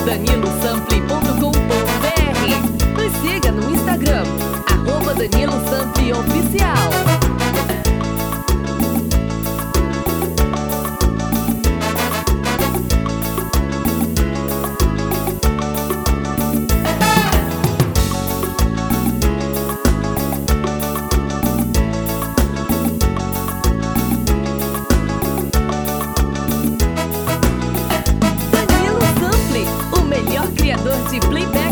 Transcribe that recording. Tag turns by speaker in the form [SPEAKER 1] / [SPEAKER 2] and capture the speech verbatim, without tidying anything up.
[SPEAKER 1] danilo sample ponto com ponto br. Nos siga no Instagram, arroba Danilo Sample Oficial. Criador de playback.